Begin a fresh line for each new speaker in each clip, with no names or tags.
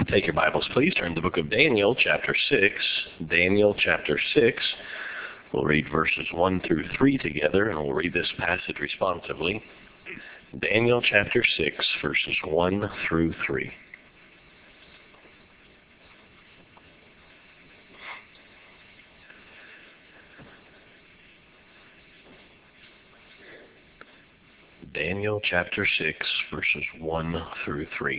Take your Bibles, please. Turn to the book of Daniel, chapter 6. Daniel, chapter 6. We'll read verses 1 through 3 together, and we'll read this passage responsively. Daniel, chapter 6, verses 1 through 3. Daniel, chapter 6, verses 1 through 3.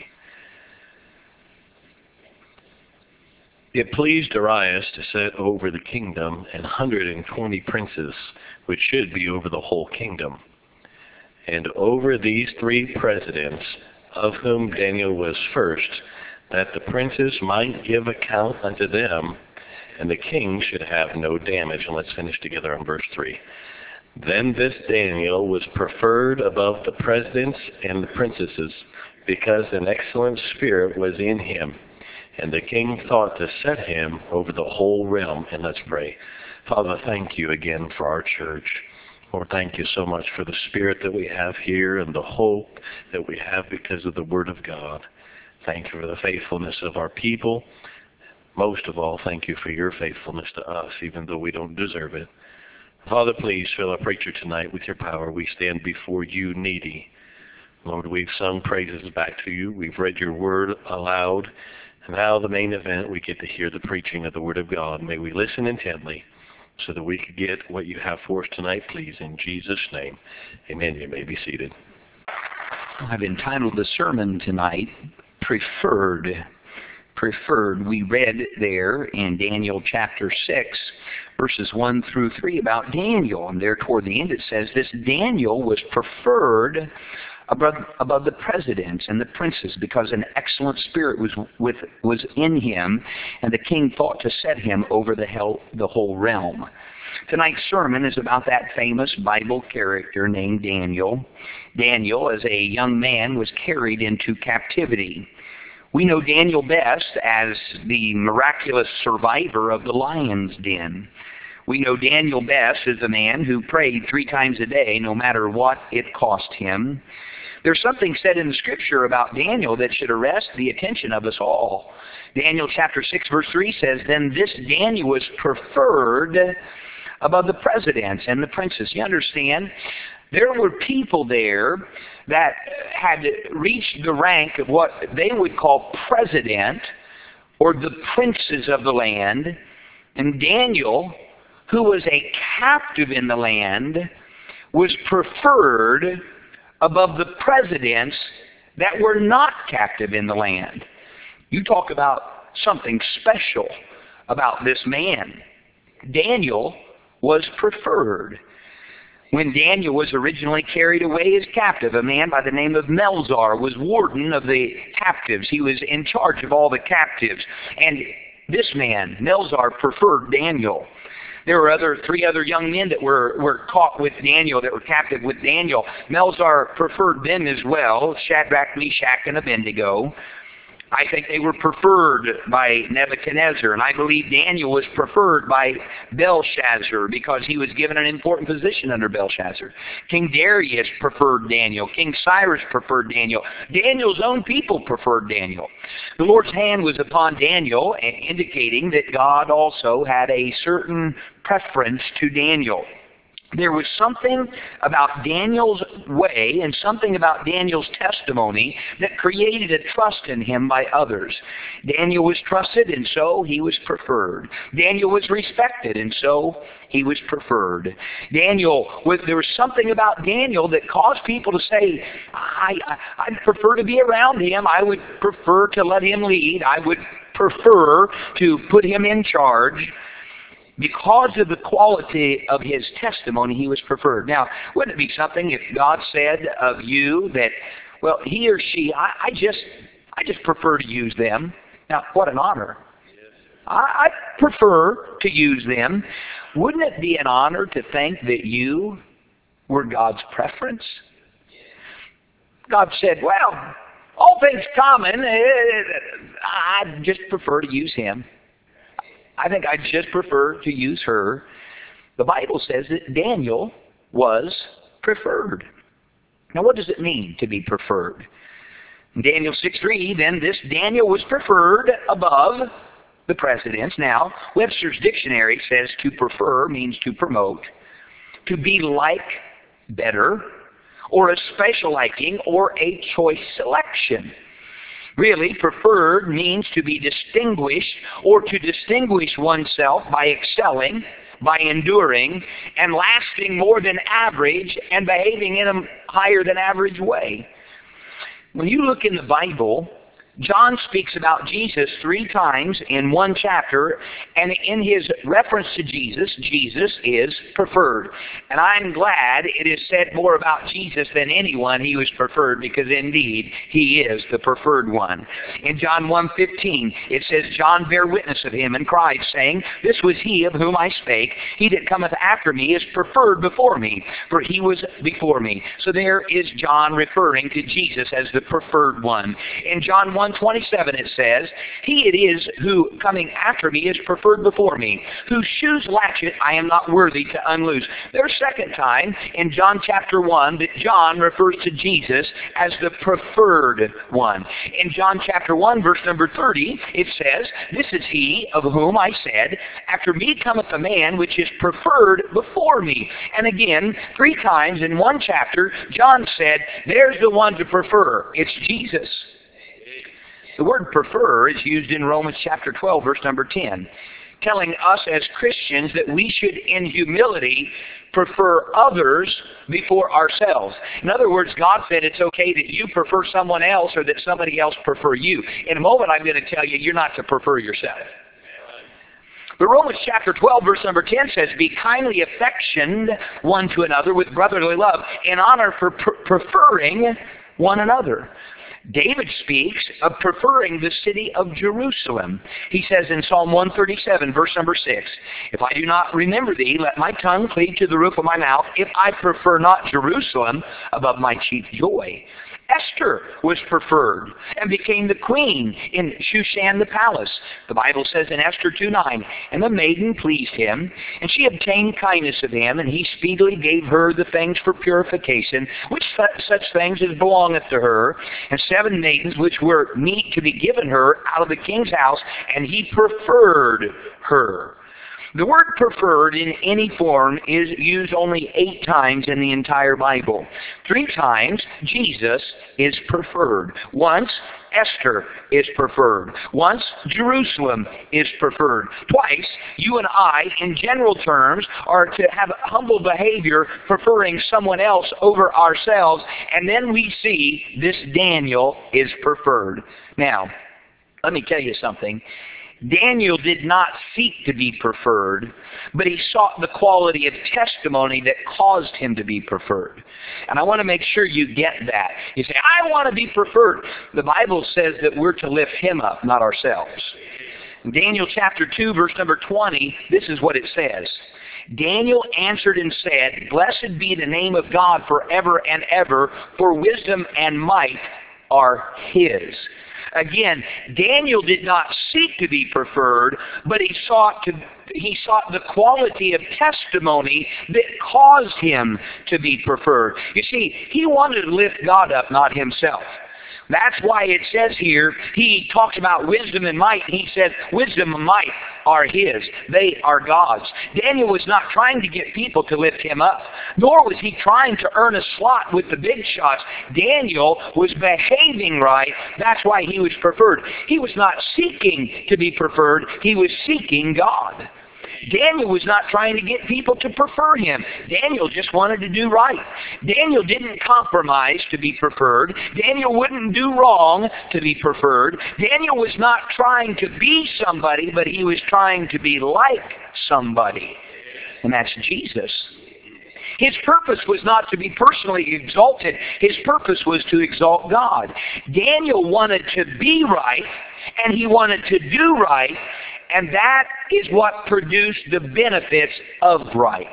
It pleased Darius to set over the kingdom 120 princes, which should be over the whole kingdom. And over these 3 presidents, of whom Daniel was first, that the princes might give account unto them, and the king should have no damage. And let's finish together on verse 3. Then this Daniel was preferred above the presidents and the princesses, because an excellent spirit was in him. And the king thought to set him over the whole realm. And let's pray. Father, thank you again for our church. Lord, thank you so much for the spirit that we have here and the hope that we have because of the Word of God. Thank you for the faithfulness of our people. Most of all, thank you for your faithfulness to us, even though we don't deserve it. Father, please fill our preacher tonight with your power. We stand before you needy. Lord, we've sung praises back to you. We've read your word aloud. And now the main event, we get to hear the preaching of the Word of God. May we listen intently so that we can get what you have for us tonight, please. In Jesus' name, amen. You may be seated.
I've entitled the sermon tonight, Preferred. Preferred. We read there in Daniel chapter 6, verses 1 through 3 about Daniel. And there toward the end it says, this Daniel was preferred above the presidents and the princes, because an excellent spirit was in him, and the king thought to set him over the whole realm. Tonight's sermon is about that famous Bible character named Daniel. Daniel, as a young man, was carried into captivity. We know Daniel best as the miraculous survivor of the lion's den. We know Daniel best as a man who prayed 3 times a day, no matter what it cost him. There's something said in the Scripture about Daniel that should arrest the attention of us all. Daniel chapter 6, verse 3 says, then this Daniel was preferred above the presidents and the princes. You understand? There were people there that had reached the rank of what they would call president, or the princes of the land. And Daniel, who was a captive in the land, was preferred above the presidents that were not captive in the land. You talk about something special about this man. Daniel was preferred. When Daniel was originally carried away as captive, a man by the name of Melzar was warden of the captives. He was in charge of all the captives. And this man, Melzar, preferred Daniel. There were 3 other young men that were caught with Daniel, that were captive with Daniel. Melzar preferred them as well, Shadrach, Meshach, and Abednego. I think they were preferred by Nebuchadnezzar, and I believe Daniel was preferred by Belshazzar because he was given an important position under Belshazzar. King Darius preferred Daniel. King Cyrus preferred Daniel. Daniel's own people preferred Daniel. The Lord's hand was upon Daniel, indicating that God also had a certain preference to Daniel. There was something about Daniel's way and something about Daniel's testimony that created a trust in him by others. Daniel was trusted, and so he was preferred. Daniel was respected, and so he was preferred. There was something about Daniel that caused people to say, I'd prefer to be around him. I would prefer to let him lead. I would prefer to put him in charge. Because of the quality of his testimony, he was preferred. Now, wouldn't it be something if God said of you that, well, he or she, I just prefer to use them. Now, what an honor. I prefer to use them. Wouldn't it be an honor to think that you were God's preference? God said, well, all things common, I just prefer to use him. I think I'd just prefer to use her. The Bible says that Daniel was preferred. Now, what does it mean to be preferred? In Daniel 6:3, then this Daniel was preferred above the presidents. Now, Webster's dictionary says to prefer means to promote, to be like better, or a special liking, or a choice selection. Really, preferred means to be distinguished or to distinguish oneself by excelling, by enduring, and lasting more than average and behaving in a higher than average way. When you look in the Bible, John speaks about Jesus 3 times in one chapter, and in his reference to Jesus, Jesus is preferred. And I'm glad it is said more about Jesus than anyone he was preferred, because indeed he is the preferred one. In John 1:15, it says, John bare witness of him and cried, saying, This was he of whom I spake. He that cometh after me is preferred before me, for he was before me. So there is John referring to Jesus as the preferred one. In John 1:27 it says, He it is who coming after me is preferred before me, whose shoes latchet I am not worthy to unloose. There's a second time in John chapter 1 that John refers to Jesus as the preferred one. In John chapter 1 verse number 30 it says, This is he of whom I said, After me cometh a man which is preferred before me. And again, 3 times in one chapter, John said, There's the one to prefer. It's Jesus. The word prefer is used in Romans chapter 12, verse number 10, telling us as Christians that we should, in humility, prefer others before ourselves. In other words, God said it's okay that you prefer someone else or that somebody else prefer you. In a moment, I'm going to tell you, you're not to prefer yourself. But Romans chapter 12, verse number 10 says, Be kindly affectioned one to another with brotherly love, in honor for preferring one another. David speaks of preferring the city of Jerusalem. He says in Psalm 137, verse number 6, If I do not remember thee, let my tongue cleave to the roof of my mouth, if I prefer not Jerusalem above my chief joy. Esther was preferred and became the queen in Shushan the palace. The Bible says in Esther 2:9, And the maiden pleased him, and she obtained kindness of him, and he speedily gave her the things for purification, which such things as belongeth to her, and 7 maidens which were meet to be given her out of the king's house, and he preferred her. The word preferred in any form is used only 8 times in the entire Bible. 3 times, Jesus is preferred. Once, Esther is preferred. Once, Jerusalem is preferred. Twice, you and I, in general terms, are to have humble behavior, preferring someone else over ourselves, and then we see this Daniel is preferred. Now, let me tell you something. Daniel did not seek to be preferred, but he sought the quality of testimony that caused him to be preferred. And I want to make sure you get that. You say, I want to be preferred. The Bible says that we're to lift him up, not ourselves. In Daniel chapter 2, verse number 20, this is what it says. Daniel answered and said, Blessed be the name of God forever and ever, for wisdom and might are his. Again, Daniel did not seek to be preferred, but he sought the quality of testimony that caused him to be preferred. You see, he wanted to lift God up, not himself. That's why it says here, he talks about wisdom and might. He says, wisdom and might are his. They are God's. Daniel was not trying to get people to lift him up, nor was he trying to earn a slot with the big shots. Daniel was behaving right. That's why he was preferred. He was not seeking to be preferred. He was seeking God. Daniel was not trying to get people to prefer him. Daniel just wanted to do right. Daniel didn't compromise to be preferred. Daniel wouldn't do wrong to be preferred. Daniel was not trying to be somebody, but he was trying to be like somebody. And that's Jesus. His purpose was not to be personally exalted. His purpose was to exalt God. Daniel wanted to be right, and he wanted to do right, and that is what produced the benefits of right.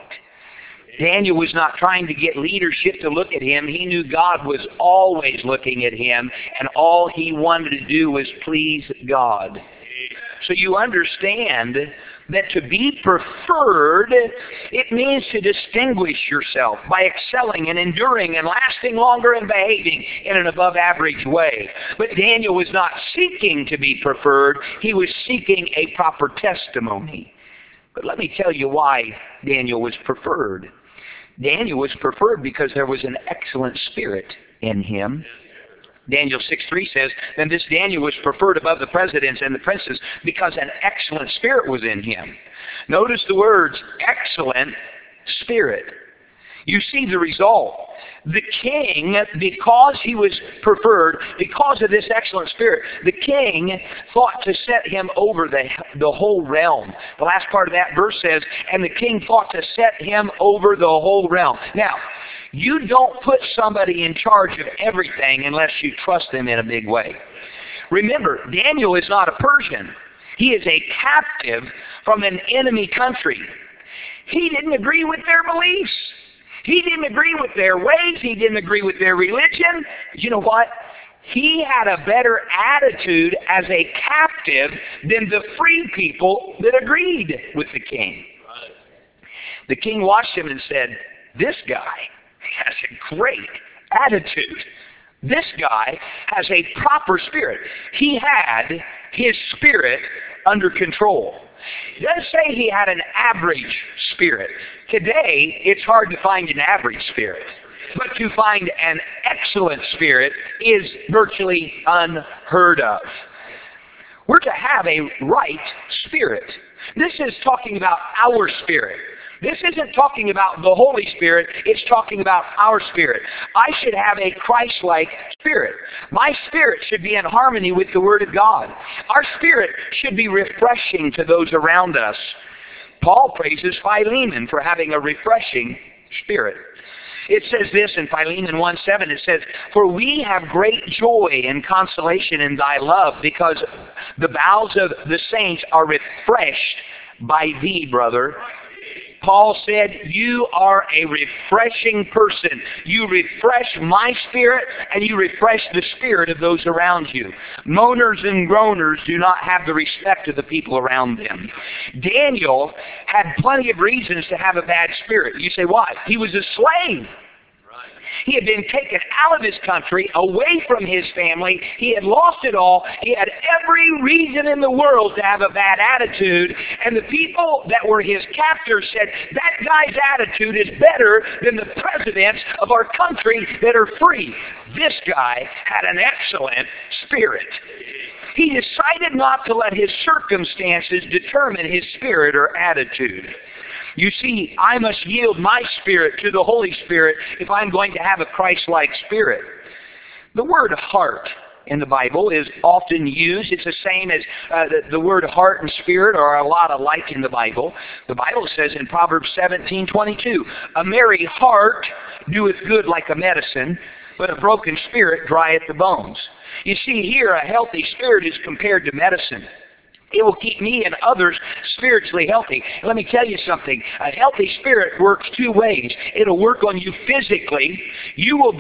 Daniel was not trying to get leadership to look at him. He knew God was always looking at him, and all he wanted to do was please God. So you understand that to be preferred, it means to distinguish yourself by excelling and enduring and lasting longer and behaving in an above average way. But Daniel was not seeking to be preferred. He was seeking a proper testimony. But let me tell you why Daniel was preferred. Daniel was preferred because there was an excellent spirit in him. Daniel 6:3 says, "Then this Daniel was preferred above the presidents and the princes because an excellent spirit was in him." Notice the words, excellent spirit. You see the result. The king, because he was preferred, because of this excellent spirit, the king thought to set him over the whole realm. The last part of that verse says, "And the king thought to set him over the whole realm." Now, you don't put somebody in charge of everything unless you trust them in a big way. Remember, Daniel is not a Persian. He is a captive from an enemy country. He didn't agree with their beliefs. He didn't agree with their ways. He didn't agree with their religion. You know what? He had a better attitude as a captive than the free people that agreed with the king. The king watched him and said, "This guy has a great attitude. This guy has a proper spirit." He had his spirit under control. It doesn't say he had an average spirit. Today, it's hard to find an average spirit. But to find an excellent spirit is virtually unheard of. We're to have a right spirit. This is talking about our spirit. This isn't talking about the Holy Spirit. It's talking about our spirit. I should have a Christ-like spirit. My spirit should be in harmony with the Word of God. Our spirit should be refreshing to those around us. Paul praises Philemon for having a refreshing spirit. It says this in Philemon 1:7. It says, "For we have great joy and consolation in thy love, because the bowels of the saints are refreshed by thee, brother." Paul said, "You are a refreshing person. You refresh my spirit, and you refresh the spirit of those around you." Moaners and groaners do not have the respect of the people around them. Daniel had plenty of reasons to have a bad spirit. You say, why? He was a slave. He had been taken out of his country, away from his family. He had lost it all. He had every reason in the world to have a bad attitude. And the people that were his captors said, "That guy's attitude is better than the presidents of our country that are free." This guy had an excellent spirit. He decided not to let his circumstances determine his spirit or attitude. You see, I must yield my spirit to the Holy Spirit if I'm going to have a Christ-like spirit. The word heart in the Bible is often used. It's the same as the word heart and spirit are a lot alike in the Bible. The Bible says in Proverbs 17:22, "A merry heart doeth good like a medicine, but a broken spirit drieth the bones." You see here, a healthy spirit is compared to medicine. It will keep me and others spiritually healthy. Let me tell you something. A healthy spirit works two ways. It'll work on you physically. You will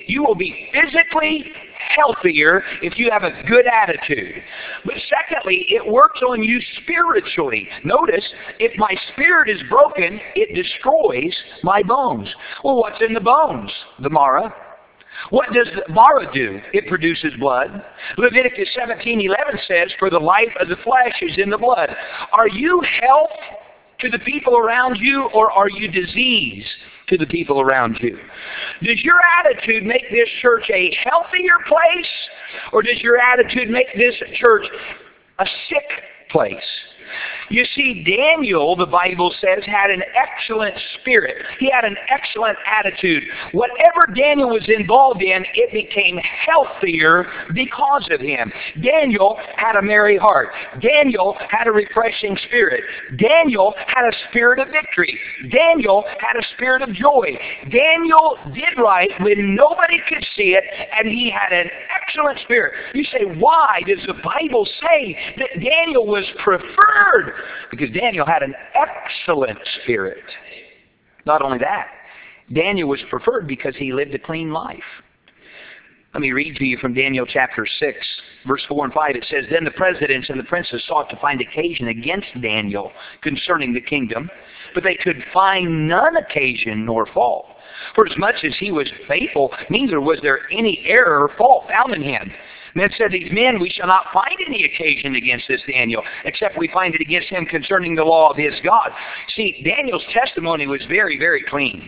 be physically healthier if you have a good attitude. But secondly, it works on you spiritually. Notice, if my spirit is broken, it destroys my bones. Well, what's in the bones? The marrow. What does the marrow do? It produces blood. Leviticus 17:11 says, "For the life of the flesh is in the blood." Are you health to the people around you, or are you disease to the people around you? Does your attitude make this church a healthier place, or does your attitude make this church a sick place? You see, Daniel, the Bible says, had an excellent spirit. He had an excellent attitude. Whatever Daniel was involved in, it became healthier because of him. Daniel had a merry heart. Daniel had a refreshing spirit. Daniel had a spirit of victory. Daniel had a spirit of joy. Daniel did right when nobody could see it, and he had an excellent spirit. You say, why does the Bible say that Daniel was preferred? Because Daniel had an excellent spirit. Not only that, Daniel was preferred because he lived a clean life. Let me read to you from Daniel chapter 6, verse 4 and 5. It says, Then the presidents and the princes sought to find occasion against Daniel concerning the kingdom, but they could find none occasion nor fault. For as much as he was faithful, neither was there any error or fault found in him. And it said, These men, we shall not find any occasion against this Daniel, except we find it against him concerning the law of his God. See, Daniel's testimony was very, very clean.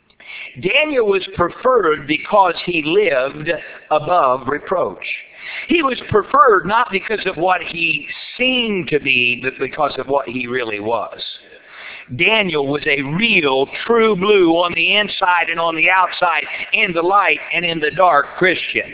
Daniel was preferred because he lived above reproach. He was preferred not because of what he seemed to be, but because of what he really was. Daniel was a real, true blue on the inside and on the outside, in the light and in the dark Christian.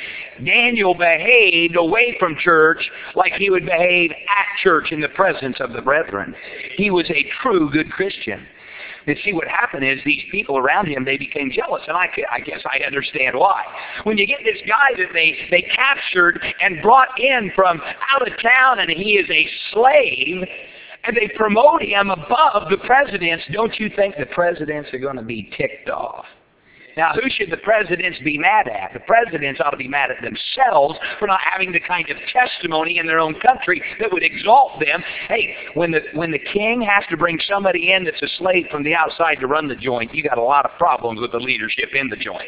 Daniel behaved away from church like he would behave at church in the presence of the brethren. He was a true good Christian. And see, what happened is these people around him, they became jealous, and I guess I understand why. When you get this guy that they captured and brought in from out of town, and he is a slave, and they promote him above the presidents, don't you think the presidents are going to be ticked off? Now, who should the presidents be mad at? The presidents ought to be mad at themselves for not having the kind of testimony in their own country that would exalt them. Hey, when the king has to bring somebody in that's a slave from the outside to run the joint, you got a lot of problems with the leadership in the joint.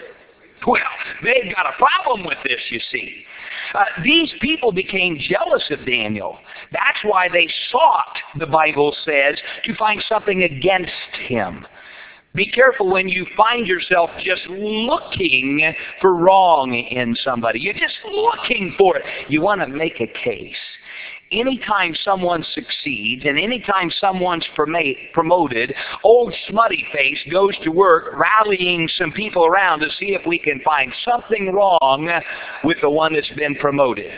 Well, they've got a problem with this, you see. These people became jealous of Daniel. That's why they sought, the Bible says, to find something against him. Be careful when you find yourself just looking for wrong in somebody. You're just looking for it. You want to make a case. Anytime someone succeeds and anytime someone's promoted, old smutty face goes to work rallying some people around to see if we can find something wrong with the one that's been promoted.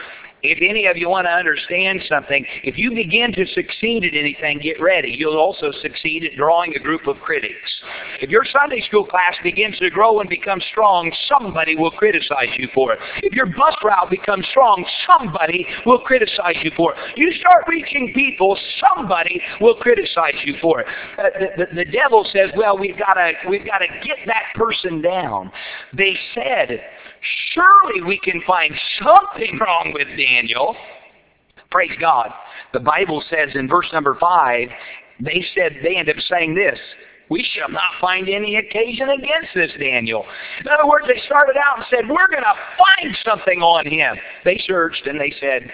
If any of you want to understand something, if you begin to succeed at anything, get ready. You'll also succeed at drawing a group of critics. If your Sunday school class begins to grow and become strong, somebody will criticize you for it. If your bus route becomes strong, somebody will criticize you for it. You start reaching people, somebody will criticize you for it. The devil says, well, we've got to get that person down. They said, surely we can find something wrong with Daniel. Praise God. The Bible says in verse number 5, they end up saying this, we shall not find any occasion against this Daniel. In other words, they started out and said, we're going to find something on him. They searched and they said,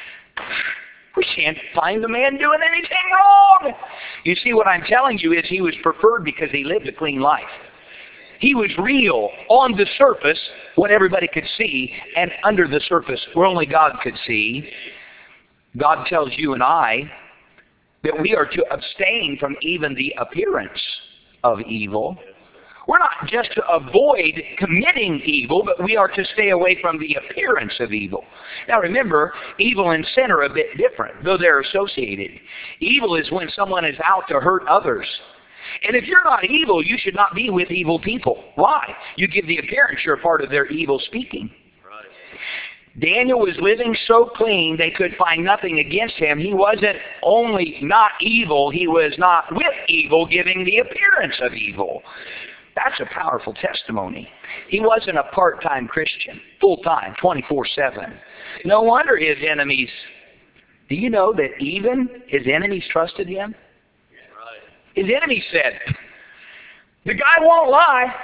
we can't find the man doing anything wrong. You see, what I'm telling you is he was preferred because he lived a clean life. He was real on the surface, what everybody could see, and under the surface, where only God could see. God tells you and I that we are to abstain from even the appearance of evil. We're not just to avoid committing evil, but we are to stay away from the appearance of evil. Now remember, evil and sin are a bit different, though they're associated. Evil is when someone is out to hurt others. And if you're not evil, you should not be with evil people. Why? You give the appearance you're a part of their evil speaking. Right. Daniel was living so clean they could find nothing against him. He wasn't only not evil, he was not with evil, giving the appearance of evil. That's a powerful testimony. He wasn't a part-time Christian, full-time, 24/7. No wonder his enemies, do you know that even his enemies trusted him? His enemy said, the guy won't lie.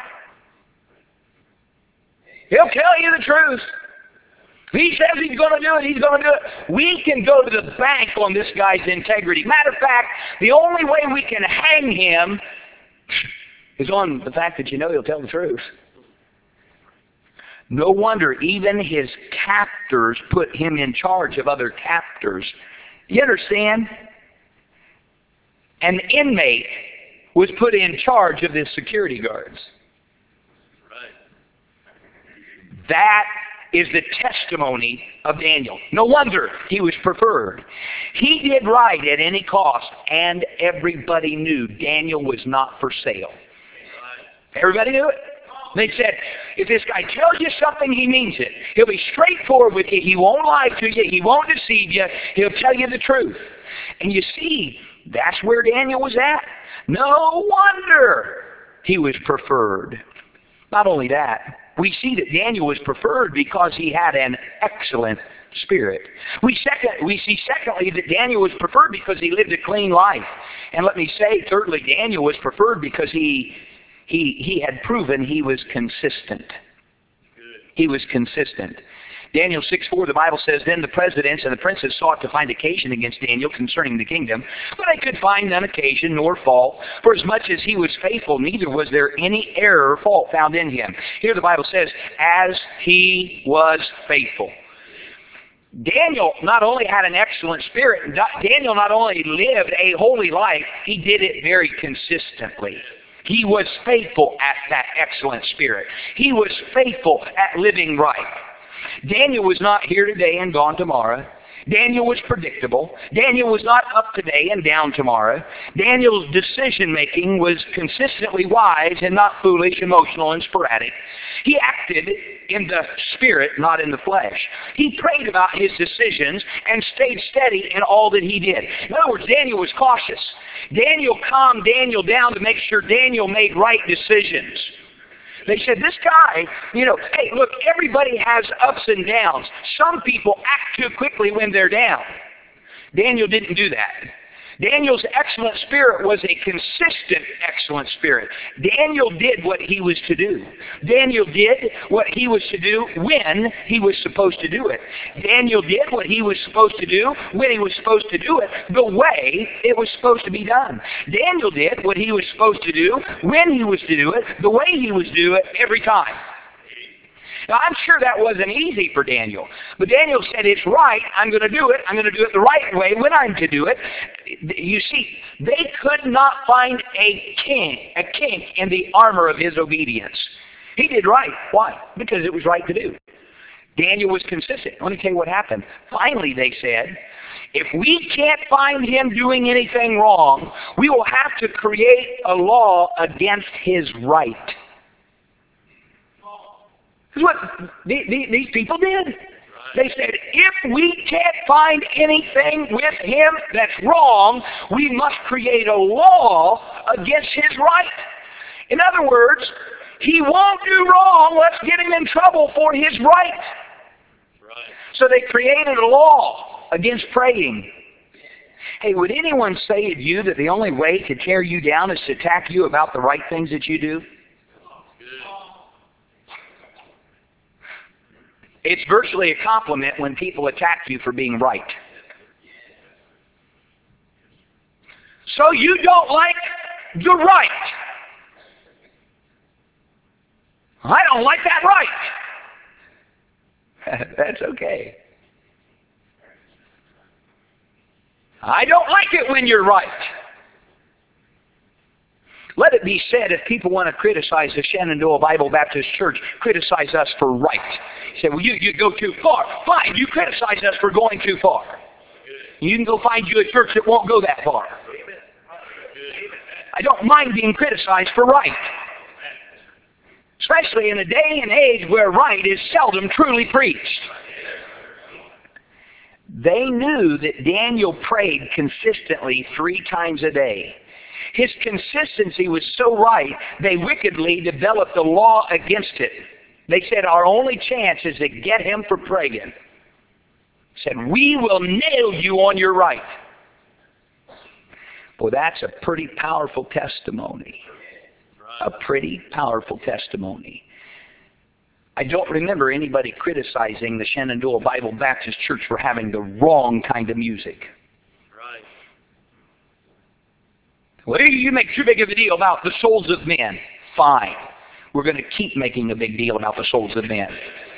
He'll tell you the truth. He says he's going to do it, he's going to do it. We can go to the bank on this guy's integrity. Matter of fact, the only way we can hang him is on the fact that he'll tell the truth. No wonder even his captors put him in charge of other captors. You understand? An inmate was put in charge of the security guards. Right. That is the testimony of Daniel. No wonder he was preferred. He did right at any cost, and everybody knew Daniel was not for sale. Everybody knew it. They said, if this guy tells you something, he means it. He'll be straightforward with you. He won't lie to you. He won't deceive you. He'll tell you the truth. And you see, that's where Daniel was at. No wonder he was preferred. Not only that, we see that Daniel was preferred because he had an excellent spirit. We see secondly that Daniel was preferred because he lived a clean life. And let me say, thirdly, Daniel was preferred because he had proven he was consistent. He was consistent. Daniel 6:4, the Bible says, Then the presidents and the princes sought to find occasion against Daniel concerning the kingdom, but they could find none occasion nor fault, for as much as he was faithful, neither was there any error or fault found in him. Here the Bible says, as he was faithful. Daniel not only had an excellent spirit, Daniel not only lived a holy life, he did it very consistently. He was faithful at that excellent spirit. He was faithful at living right. Daniel was not here today and gone tomorrow. Daniel was predictable. Daniel was not up today and down tomorrow. Daniel's decision-making was consistently wise and not foolish, emotional, and sporadic. He acted in the spirit, not in the flesh. He prayed about his decisions and stayed steady in all that he did. In other words, Daniel was cautious. Daniel calmed Daniel down to make sure Daniel made right decisions. They said, this guy, hey, look, everybody has ups and downs. Some people act too quickly when they're down. Daniel didn't do that. Daniel's excellent spirit was a consistent excellent spirit. Daniel did what he was to do. Daniel did what he was to do when he was supposed to do it. Daniel did what he was supposed to do when he was supposed to do it the way it was supposed to be done. Daniel did what he was supposed to do when he was to do it the way he was to do it every time. Now, I'm sure that wasn't easy for Daniel. But Daniel said, it's right, I'm going to do it. I'm going to do it the right way when I'm to do it. You see, they could not find a kink in the armor of his obedience. He did right. Why? Because it was right to do. Daniel was consistent. Let me tell you what happened. Finally, they said, if we can't find him doing anything wrong, we will have to create a law against his right. This is what these people did. They said, if we can't find anything with him that's wrong, we must create a law against his right. In other words, he won't do wrong. Let's get him in trouble for his right. So they created a law against praying. Hey, would anyone say to you that the only way to tear you down is to attack you about the right things that you do? It's virtually a compliment when people attack you for being right. So you don't like the right. I don't like that right. That's okay. I don't like it when you're right. Let it be said, if people want to criticize the Shenandoah Bible Baptist Church, criticize us for right. You say, well, you go too far. Fine, you criticize us for going too far. You can go find you a church that won't go that far. I don't mind being criticized for right. Especially in a day and age where right is seldom truly preached. They knew that Daniel prayed consistently 3 times a day. His consistency was so right, they wickedly developed a law against it. They said, our only chance is to get him for praying. Said, we will nail you on your right. Boy, that's a pretty powerful testimony. A pretty powerful testimony. I don't remember anybody criticizing the Shenandoah Bible Baptist Church for having the wrong kind of music. Well, you make too big of a deal about the souls of men. Fine. We're going to keep making a big deal about the souls of men.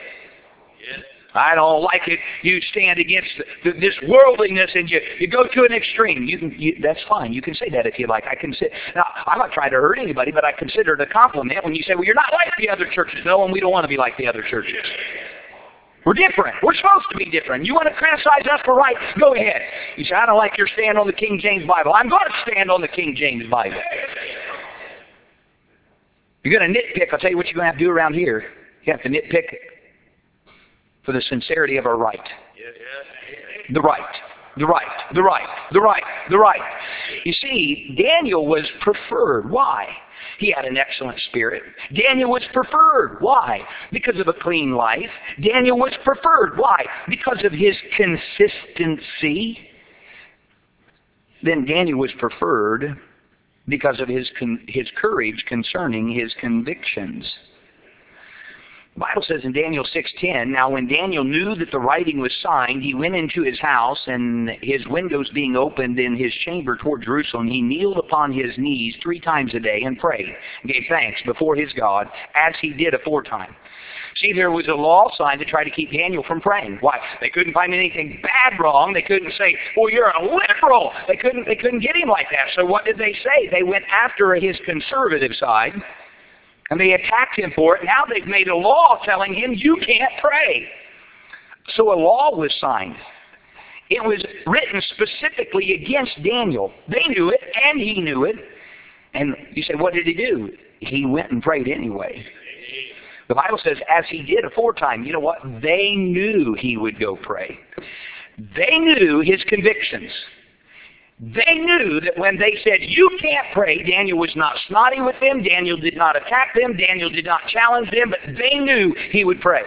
I don't like it. You stand against this worldliness and you go to an extreme. That's fine. You can say that if you like. Now, I'm not trying to hurt anybody, but I consider it a compliment when you say, well, you're not like the other churches. No, and we don't want to be like the other churches. We're different. We're supposed to be different. You want to criticize us for right? Go ahead. You say, I don't like your stand on the King James Bible. I'm going to stand on the King James Bible. You're going to nitpick. I'll tell you what you're going to have to do around here. You have to nitpick for the sincerity of our right. The right. the right, the right, the right, the right. You see, Daniel was preferred. Why? He had an excellent spirit. Daniel was preferred. Why? Because of a clean life. Daniel was preferred. Why? Because of his consistency. Then Daniel was preferred because of his courage concerning his convictions. The Bible says in Daniel 6:10, now when Daniel knew that the writing was signed, he went into his house, and his windows being opened in his chamber toward Jerusalem, he kneeled upon his knees 3 times a day and prayed, and gave thanks before his God, as he did aforetime. See, there was a law signed to try to keep Daniel from praying. Why? They couldn't find anything bad wrong. They couldn't say, well, you're a liberal. They couldn't get him like that. So what did they say? They went after his conservative side, and they attacked him for it. Now they've made a law telling him you can't pray. So a law was signed. It was written specifically against Daniel. They knew it, and he knew it. And you say, what did he do? He went and prayed anyway. The Bible says, as he did aforetime. You know what? They knew he would go pray. They knew his convictions. They knew that when they said, you can't pray, Daniel was not snotty with them. Daniel did not attack them. Daniel did not challenge them. But they knew he would pray.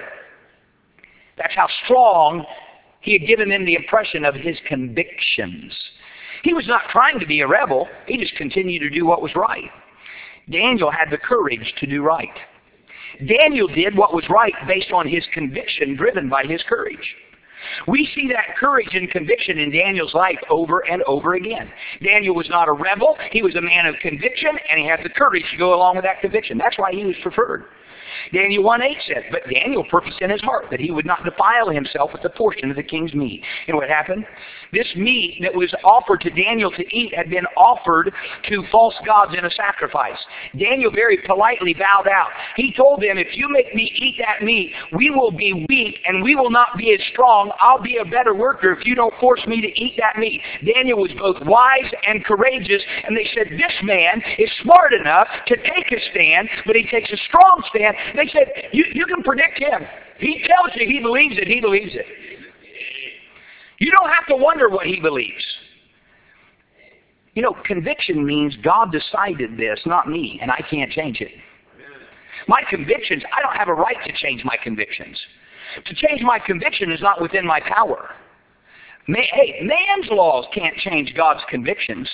That's how strong he had given them the impression of his convictions. He was not trying to be a rebel. He just continued to do what was right. Daniel had the courage to do right. Daniel did what was right based on his conviction driven by his courage. We see that courage and conviction in Daniel's life over and over again. Daniel was not a rebel. He was a man of conviction, and he had the courage to go along with that conviction. That's why he was preferred. Daniel 1:8 said, but Daniel purposed in his heart that he would not defile himself with the portion of the king's meat. And what happened? This meat that was offered to Daniel to eat had been offered to false gods in a sacrifice. Daniel very politely bowed out. He told them, if you make me eat that meat, we will be weak and we will not be as strong. I'll be a better worker if you don't force me to eat that meat. Daniel was both wise and courageous, and they said, this man is smart enough to take a stand, but he takes a strong stand. They said, you can predict him. He tells you he believes it, he believes it. You don't have to wonder what he believes. You know, conviction means God decided this, not me, and I can't change it. My convictions, I don't have a right to change my convictions. To change my conviction is not within my power. Hey, man's laws can't change God's convictions.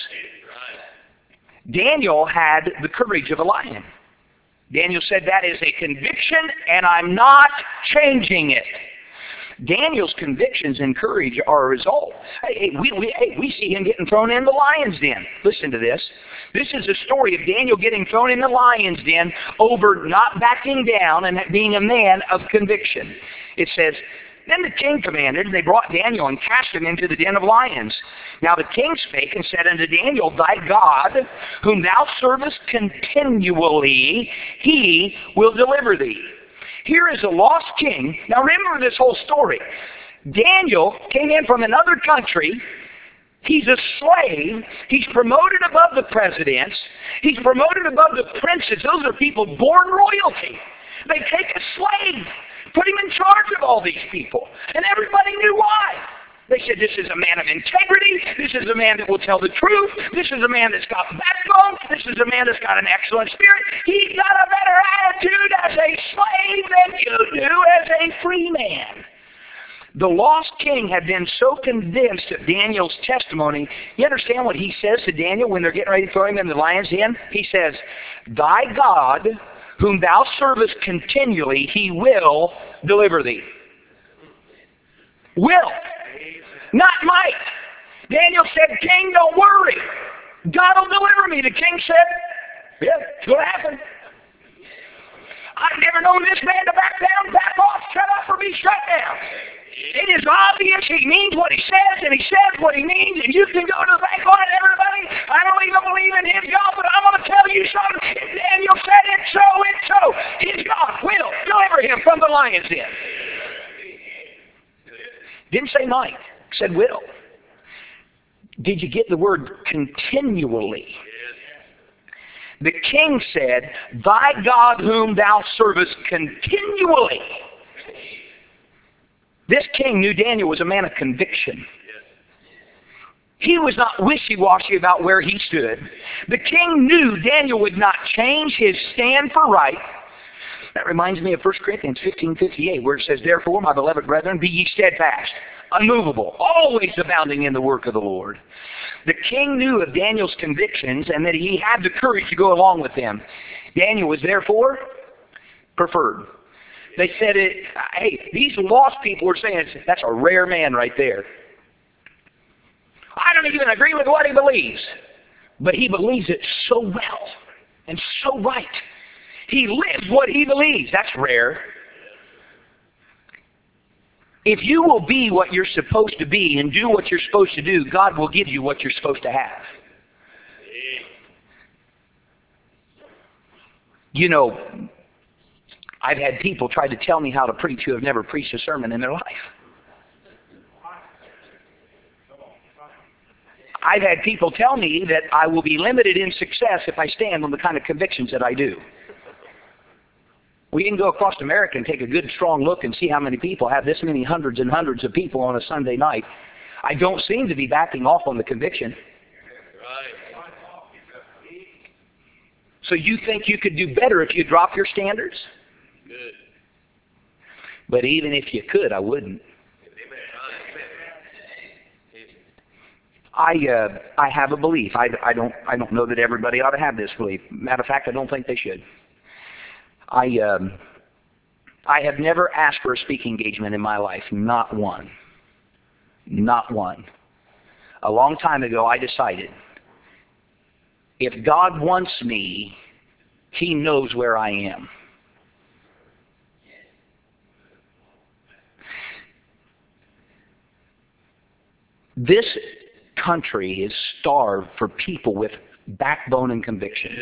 Daniel had the courage of a lion. Daniel said, that is a conviction, and I'm not changing it. Daniel's convictions and courage are a result. We see him getting thrown in the lion's den. Listen to this. This is a story of Daniel getting thrown in the lion's den over not backing down and being a man of conviction. It says, then the king commanded, and they brought Daniel and cast him into the den of lions. Now the king spake and said unto Daniel, thy God, whom thou servest continually, he will deliver thee. Here is a lost king. Now remember this whole story. Daniel came in from another country. He's a slave. He's promoted above the presidents. He's promoted above the princes. Those are people born royalty. They take a slave, put him in charge of all these people. And everybody knew why. They said, this is a man of integrity. This is a man that will tell the truth. This is a man that's got backbone. This is a man that's got an excellent spirit. He's got a better attitude as a slave than you do as a free man. The lost king had been so convinced of Daniel's testimony. You understand what he says to Daniel when they're getting ready to throw him in the lion's den? He says, thy God, whom thou servest continually, he will deliver thee. Will. Not might. Daniel said, king, don't worry. God will deliver me. The king said, yeah, it's going to happen. I've never known this man to back down, back off, shut up, or be shut down. It is obvious he means what he says, and he says what he means, and you can go to the bank on it, everybody. I don't even believe in his God, but I'm going to tell you something. If Daniel said it, so it's so. His God will deliver him from the lion's den. Didn't say might, said will. Did you get the word continually? The king said, thy God whom thou servest continually. This king knew Daniel was a man of conviction. He was not wishy-washy about where he stood. The king knew Daniel would not change his stand for right. That reminds me of 1 Corinthians 15:58, where it says, "Therefore, my beloved brethren, be ye steadfast, unmovable, always abounding in the work of the Lord." The king knew of Daniel's convictions and that he had the courage to go along with them. Daniel was therefore preferred. They said, hey, these lost people were saying, that's a rare man right there. I don't even agree with what he believes. But he believes it so well and so right. He lives what he believes. That's rare. If you will be what you're supposed to be and do what you're supposed to do, God will give you what you're supposed to have. You know, I've had people try to tell me how to preach who have never preached a sermon in their life. I've had people tell me that I will be limited in success if I stand on the kind of convictions that I do. We can go across America and take a good, strong look and see how many people have this many hundreds and hundreds of people on a Sunday night. I don't seem to be backing off on the conviction. So you think you could do better if you drop your standards? Good. But even if you could, I wouldn't. I have a belief. I don't know that everybody ought to have this belief. Matter of fact, I don't think they should. I have never asked for a speaking engagement in my life. Not one. Not one. A long time ago, I decided, if God wants me, He knows where I am. This country is starved for people with backbone and conviction.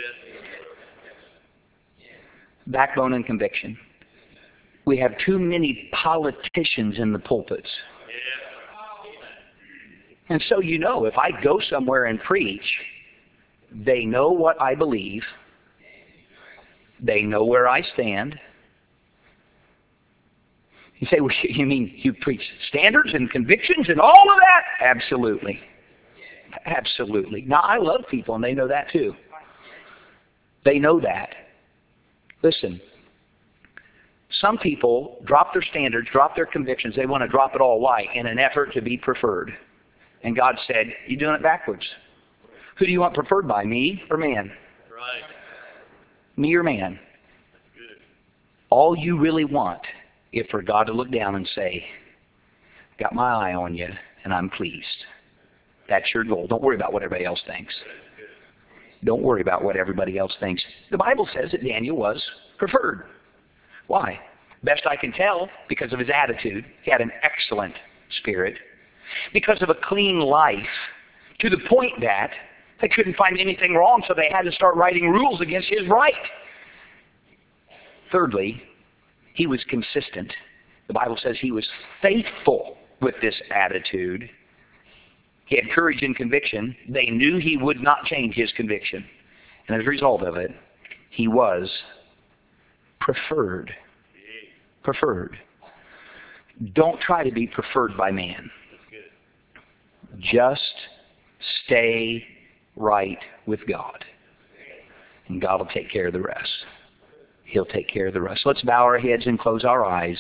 Backbone and conviction. We have too many politicians in the pulpits. And so, you know, if I go somewhere and preach, they know what I believe. They know where I stand. You say, well, you mean you preach standards and convictions and all of that? Absolutely. Absolutely. Now, I love people, and they know that too. They know that. Listen, some people drop their standards, drop their convictions. They want to drop it all. Why? In an effort to be preferred. And God said, you're doing it backwards. Who do you want preferred by, me or man? Right. Me or man? Good. All you really want is for God to look down and say, got my eye on you, and I'm pleased. That's your goal. Don't worry about what everybody else thinks. Don't worry about what everybody else thinks. The Bible says that Daniel was preferred. Why? Best I can tell, because of his attitude. He had an excellent spirit. Because of a clean life, to the point that they couldn't find anything wrong, so they had to start writing rules against his right. Thirdly, he was consistent. The Bible says he was faithful with this attitude. He had courage and conviction. They knew he would not change his conviction. And as a result of it, he was preferred. Preferred. Don't try to be preferred by man. Just stay right with God. And God will take care of the rest. He'll take care of the rest. Let's bow our heads and close our eyes.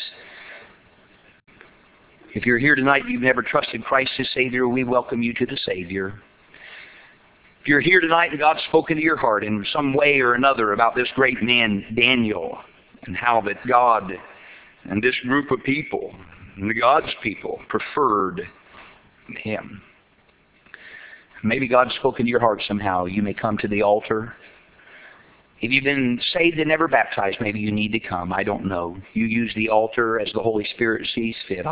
If you're here tonight and you've never trusted Christ as Savior, we welcome you to the Savior. If you're here tonight and God's spoken to your heart in some way or another about this great man, Daniel, and how that God and this group of people, and God's people, preferred him. Maybe God's spoken to your heart somehow. You may come to the altar. If you've been saved and never baptized, maybe you need to come. I don't know. You use the altar as the Holy Spirit sees fit.